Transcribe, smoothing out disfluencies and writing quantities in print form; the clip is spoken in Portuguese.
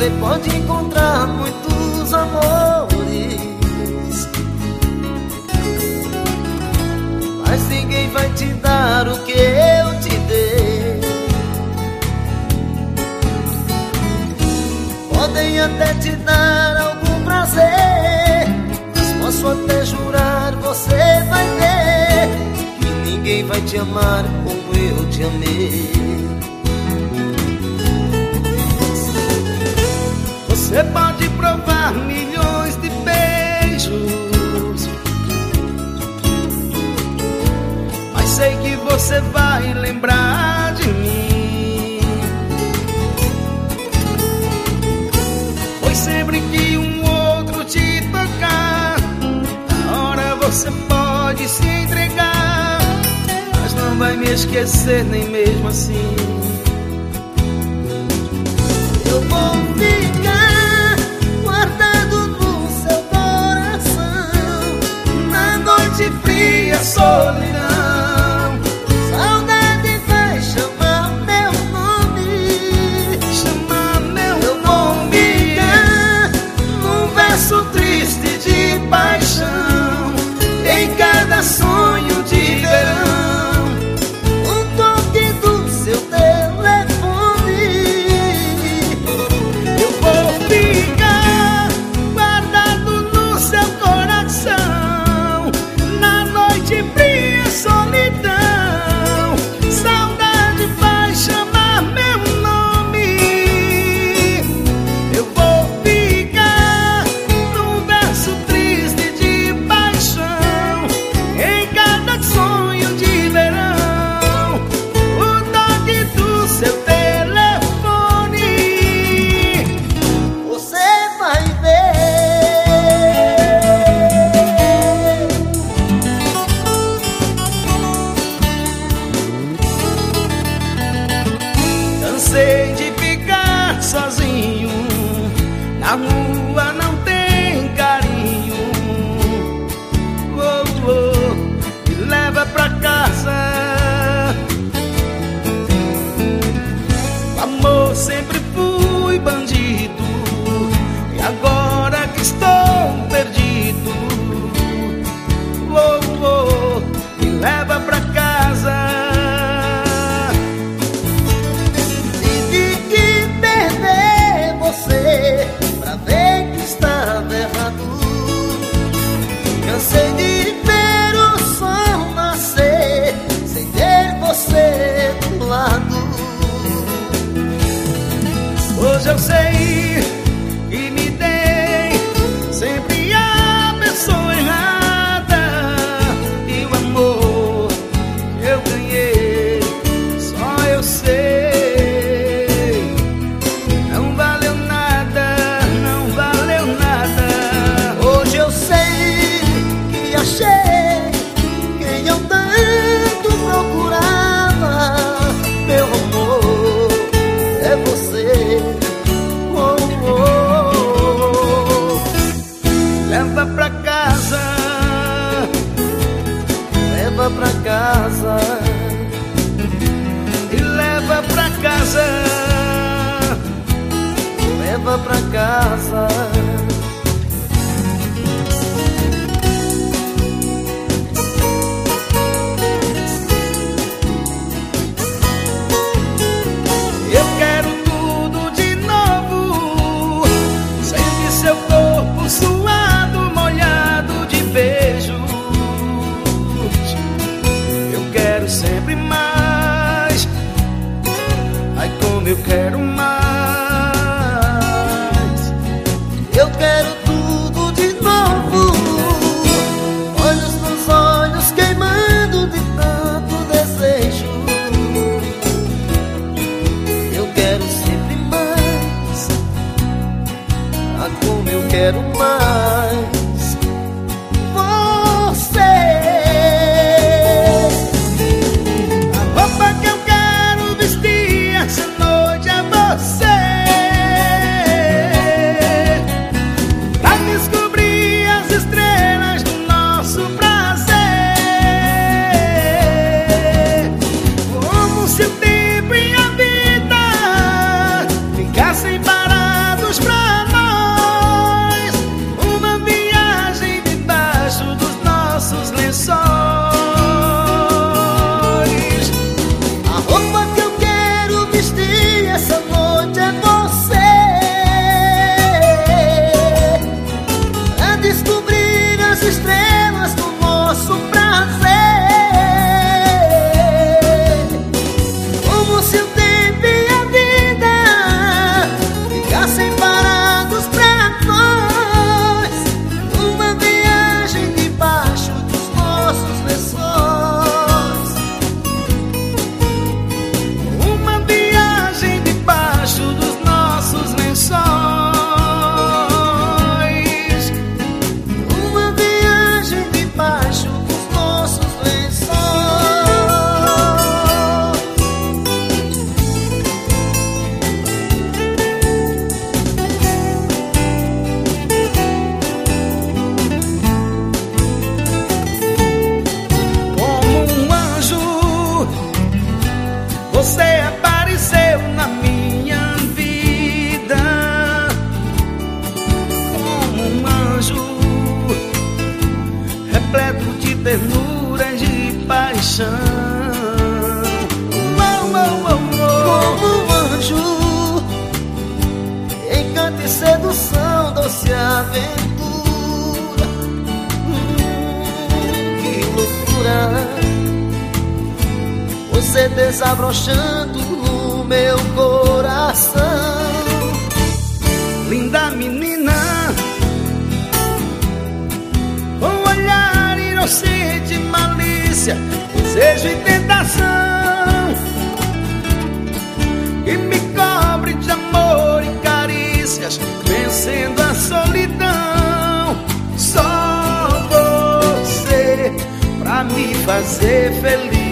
você pode encontrar muitos amores, mas ninguém vai te dar o que eu te dei. Podem até te dar algum prazer, mas posso até jurar, você vai ver que ninguém vai te amar como eu te amei. Você pode provar milhões de beijos, mas sei que você vai lembrar de mim, pois sempre que um outro te tocar, na hora você pode se entregar, mas não vai me esquecer nem mesmo assim. Eu vou ficar guardado no seu coração, na noite fria, solidão. Saudade vai chamar meu nome, chamar meu nome. Eu vou ficar num verso triste de paixão, em cada sonho de verão, um toque do seu telefone. Eu vou ficar guardado no seu coração, na noite fria, solidão. Saudade vai chamar meu nome. Eu vou ficar num verso triste de paixão, em cada sonho de verão, o toque do seu telefone. Você vai ver. Cansei de ficar sozinho, na rua não tem carinho. Oh, oh, me leva pra casa. O amor sempre fui bandido, e agora que estou perdido, oh, oh, me leva pra casa. Tive que perder você pra ver que estava errado. Cansei de ver o sol nascer sem ter você do lado. Hoje eu sei que me dei sempre a pessoa errada, e o amor que eu ganhei só eu sei. Não valeu nada, não valeu nada. Hoje eu sei que achei quem eu tanto procurava. Meu amor, é você. Oh, oh, oh. Leva pra casa, leva pra casa, e leva pra casa, leva pra casa. Eu quero tudo de novo, sente seu corpo suado, molhado de beijos. Eu quero sempre mais, ai como eu quero mais. Eu quero Você apareceu na minha vida como um anjo, repleto de ternura e de paixão. Como um anjo, encanto e sedução, doce aventura. Que loucura, você desabrochando no meu coração. Linda menina, com olhar inocente, malícia, desejo e tentação, que me cobre de amor e carícias, vencendo a solidão. Só você pra me fazer feliz.